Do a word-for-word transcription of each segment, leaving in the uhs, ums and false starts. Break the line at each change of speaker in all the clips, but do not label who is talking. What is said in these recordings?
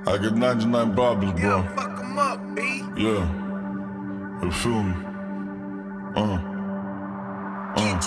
I got ninety-nine problems, bro.
Yeah, fuck 'em up, B.
Yeah. You feel me? Uh. Uh.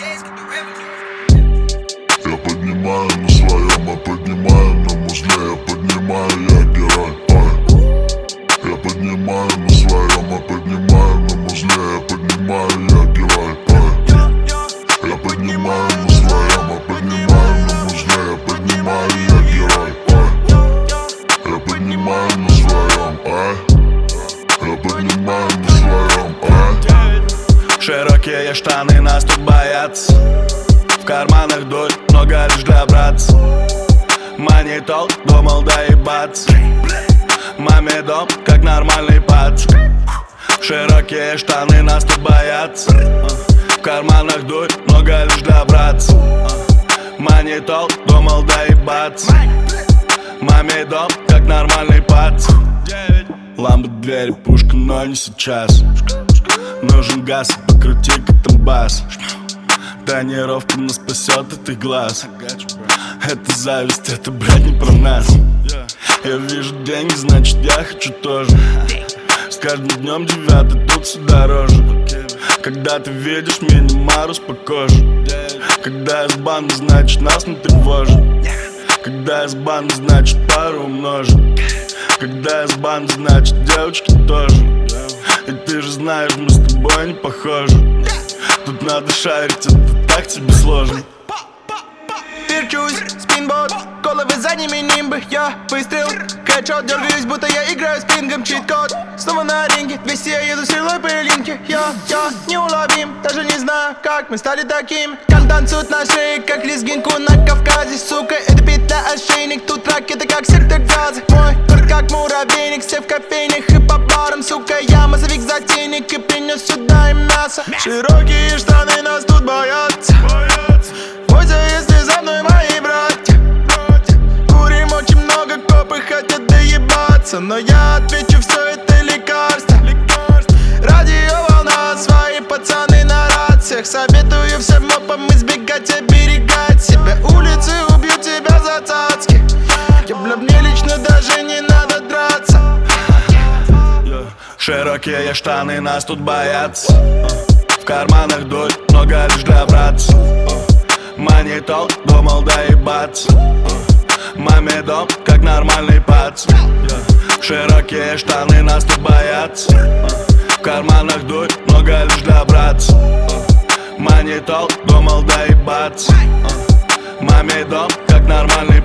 Я поднимаю на своем, я поднимаю на музле, я поднимаю, я герой. Ой. Я поднимаю на своем, я поднимаю на музле, я поднимаю, я герой. Ой. Я поднимаю на своем, я поднимаю на музле, я поднимаю, я герой. Ой. Я поднимаю на своем, ай. Я поднимаю на своем, ай.
Широкие штаны, нас тут боятся. В карманах дурь, много лишь для братца. Манитол, думал доебаться. Маме дом, как нормальный пацан. Широкие штаны, нас тут боятся. В карманах дурь, много лишь для братца. Манитол, думал доебаться. Маме дом, как нормальный пацан. Ламба, двери, пушка, но не сейчас. Нужен газ, покрути-ка там бас. Тонировка нас спасет от их глаз. Это зависть, это, блядь, не про нас. Я вижу деньги, значит я хочу тоже. С каждым днем девятый тут все дороже. Когда ты видишь мини-марус по коже. Когда я с банды, значит нас не тревожит. Когда я с банды, значит пару умножим. Когда я с банды, значит девочки тоже. И ты же знаешь, мы с тобой не похожи. Тут надо шарить, это так тебе сложно.
Верчусь, спинбот, головы за ними нимбы. Я выстрел, хедшот, дергаюсь, будто я играю с пингом. Чит-код, снова на ринге, двести я еду стрелой по линке. Я, я неуловим, даже не знаю, как мы стали таким. Там танцуют на шее, как лезгинку на Кавказе. Сука, это петля ошейник, тут ракеты, как сектор газа. Мой торт, как муравейник, все в кофейнях и по барам. Сука, я мазовик затейник и принес сюда им мясо. Широкие штаны, нас тут боятся. Бойся, если за мной мои братья. Курим очень много, копы хотят доебаться. Но я отвечу, все это лекарство. Радиоволна, свои пацаны на рациях. Советую всем мопам избегать, оберегать себя. Улицы убьют тебя за цацки. Я, бля, мне лично даже не надо драться.
Широкие штаны, нас тут боятся. В карманах дурь, много лишь для братца. Манитол, думал доебаться. Маме дом, как нормальный пацан. Широкие штаны, нас тут боятся. В карманах дурь, много лишь для братца. Манитол, думал доебаться. Маме дом, как нормальный